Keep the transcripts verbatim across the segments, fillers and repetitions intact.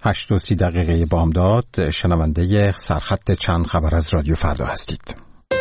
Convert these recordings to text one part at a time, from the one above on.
هشت و سی دقیقه بامداد. شنونده سرخط چند خبر از رادیو فردا هستید.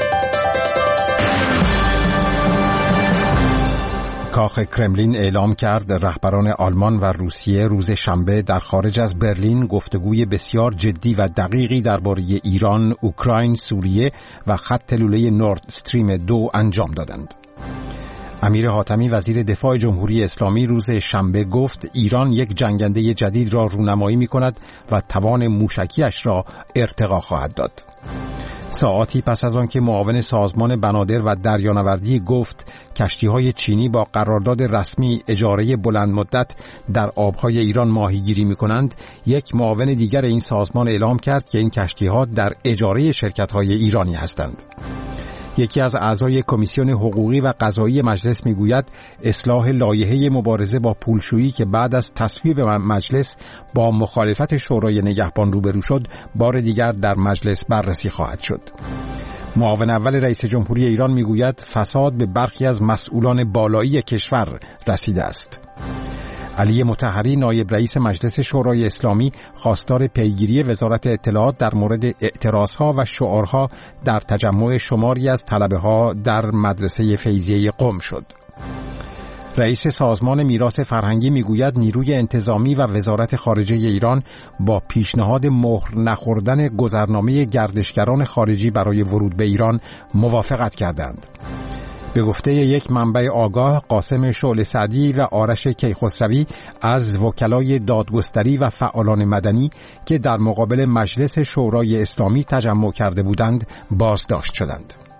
کاخ کرملین اعلام کرد رهبران آلمان و روسیه روز شنبه در خارج از برلین گفتگوی بسیار جدی و دقیقی درباره ایران، اوکراین، سوریه و خط لوله نورد استریم دو انجام دادند. امیر حاتمی وزیر دفاع جمهوری اسلامی روز شنبه گفت ایران یک جنگنده جدید را رونمایی می کند و توان موشکیش را ارتقا خواهد داد. ساعاتی پس از آن که معاون سازمان بنادر و دریانوردی گفت کشتی‌های چینی با قرارداد رسمی اجاره بلند مدت در آب‌های ایران ماهیگیری می‌کنند، یک معاون دیگر این سازمان اعلام کرد که این کشتی‌ها در اجاره شرکت‌های ایرانی هستند. یکی از اعضای کمیسیون حقوقی و قضایی مجلس میگوید اصلاح لایحه مبارزه با پولشویی که بعد از تصویب مجلس با مخالفت شورای نگهبان روبرو شد، بار دیگر در مجلس بررسی خواهد شد. معاون اول رئیس جمهوری ایران میگوید فساد به برخی از مسئولان بالایی کشور رسیده است. علی مطهری نایب رئیس مجلس شورای اسلامی خواستار پیگیری وزارت اطلاعات در مورد اعتراضها و شعارها در تجمع شماری از طلبه‌ها در مدرسه فیضیه قم شد. رئیس سازمان میراث فرهنگی میگوید نیروی انتظامی و وزارت خارجه ایران با پیشنهاد مهر نخوردن گذرنامه گردشگران خارجی برای ورود به ایران موافقت کردند. به گفته یک منبع آگاه، قاسم شعله سعدی و آرش کیخسروی از وکلای دادگستری و فعالان مدنی که در مقابل مجلس شورای اسلامی تجمع کرده بودند بازداشت شدند.